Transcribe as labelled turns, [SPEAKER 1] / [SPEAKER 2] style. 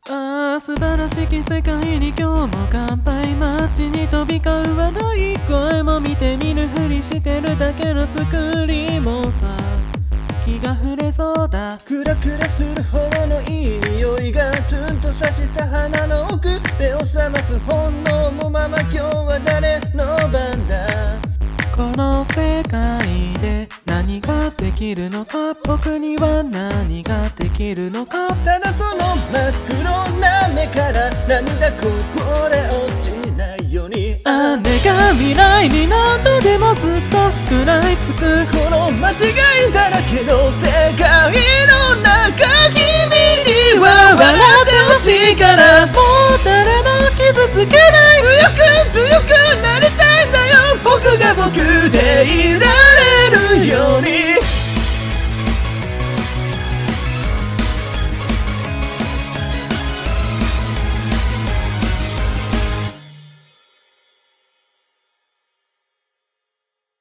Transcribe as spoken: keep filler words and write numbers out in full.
[SPEAKER 1] ああ素晴らしき世界に今日も乾杯。街に飛び交う笑い声も見て見ぬふりしてるだけの作りもさ、気が触れそうだ。
[SPEAKER 2] クラクラするほどのいい匂いがツンとさした鼻の奥、目を覚ます本能もまま今日は誰の番だ。
[SPEAKER 1] この世界で何ができるのか、僕には何ができるのか。
[SPEAKER 2] ただその真っ黒な目から涙こぼれ落ちないように。
[SPEAKER 1] 姉が未来に何度でもずっと食らいつく
[SPEAKER 2] この間違いだらけの世界の中、君には笑ってほしいから、
[SPEAKER 1] もう誰も傷つけない。
[SPEAKER 2] 強く強くなりたいんだよ、僕が僕でいる